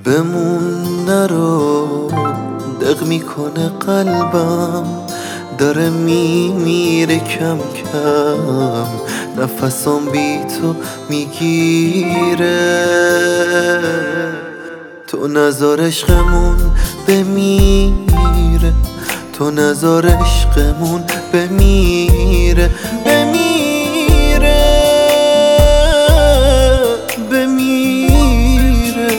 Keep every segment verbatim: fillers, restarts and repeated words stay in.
بمون نرو، دق میکنه قلبم، داره میمیره کم کم، نفسم بی تو میگیره. تو نذار عشقمون بمیره، تو نذار عشقمون بمیره بمیره بمیره.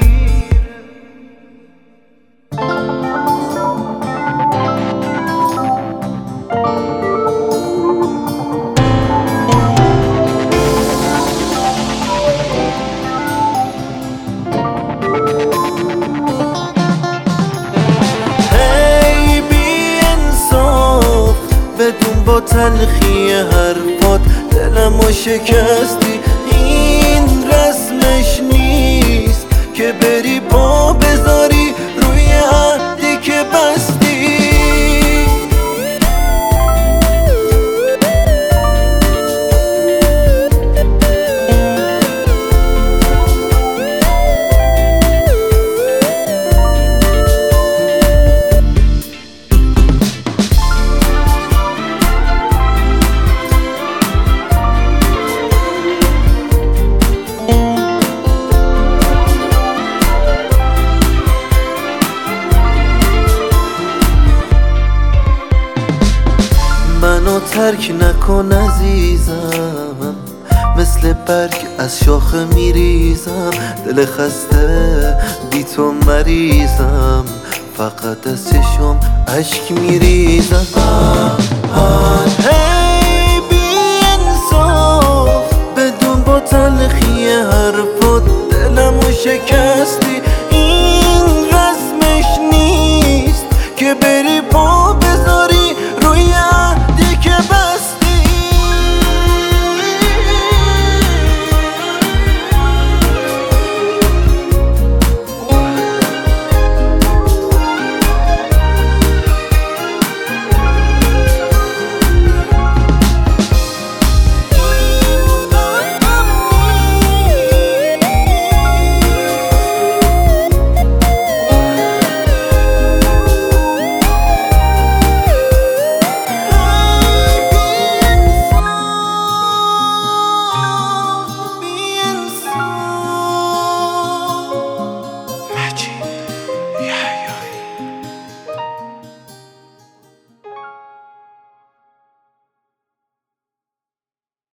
بدون با تلخی حرفات دلمو شکستی، این رسمش نیست که بری پا بذاری روی عهدی که بستی. منو ترک نکن عزیزم، مثل برگ از شاخه میریزم، دل خسته بی تو مریضم، فقط از چشم اشک میریزم.